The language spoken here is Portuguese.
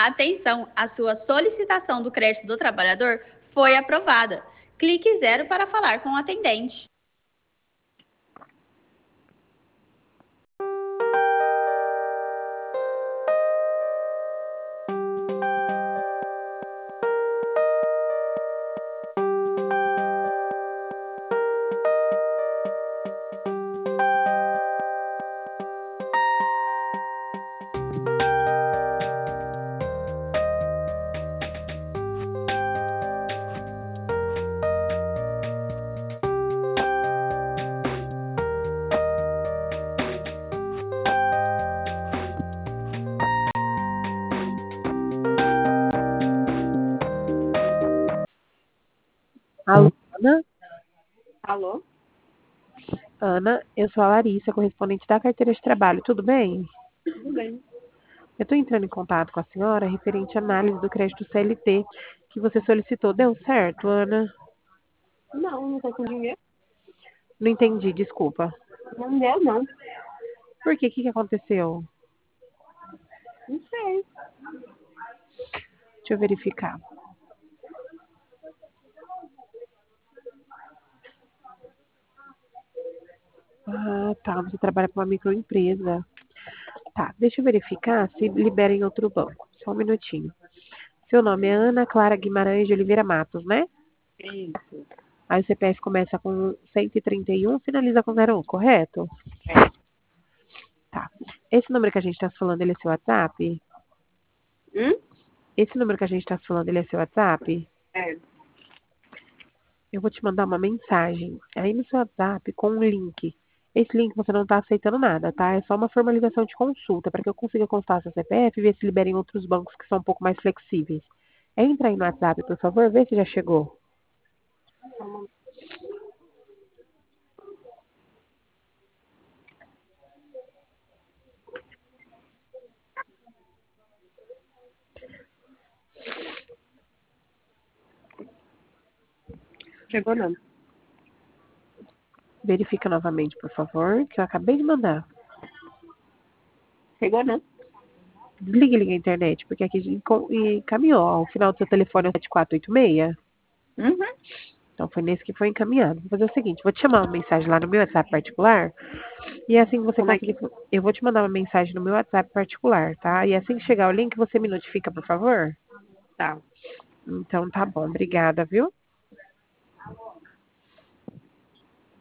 Atenção, a sua solicitação do crédito do trabalhador foi aprovada. Clique 0 para falar com o atendente. Alô, Ana? Alô? Ana, eu sou a Larissa, correspondente da carteira de trabalho, tudo bem? Tudo bem. Eu estou entrando em contato com a senhora referente à análise do crédito CLT que você solicitou. Deu certo, Ana? Não tô com dinheiro. Não entendi, desculpa. Não deu, não. Por quê? O que aconteceu? Não sei. Deixa eu verificar. Ah, tá. Você trabalha com uma microempresa. Tá, deixa eu verificar se libera em outro banco. Só um minutinho. Seu nome é Ana Clara Guimarães de Oliveira Matos, né? Isso. Aí o CPF começa com 131, finaliza com 01, correto? É. Tá. Esse número que a gente está falando, ele é seu WhatsApp? Hum? Esse número que a gente está falando, ele é seu WhatsApp? É. Eu vou te mandar uma mensagem aí no seu WhatsApp com um link. Esse link você não está aceitando nada, tá? É só uma formalização de consulta para que eu consiga constar seu CPF e ver se liberem outros bancos que são um pouco mais flexíveis. Entra aí no WhatsApp, por favor, vê se já chegou. Chegou não. Verifica novamente, por favor, que eu acabei de mandar. Chegou não. Desligue, liga a internet, porque aqui encaminhou. Ó, o final do seu telefone é 7486. Uhum. Então foi nesse que foi encaminhado. Vou fazer o seguinte, vou te chamar uma mensagem lá no meu WhatsApp particular. E assim que você Como é que... conseguir, eu vou te mandar uma mensagem no meu WhatsApp particular, tá? E assim que chegar o link, você me notifica, por favor? Tá. Então tá bom, obrigada, viu?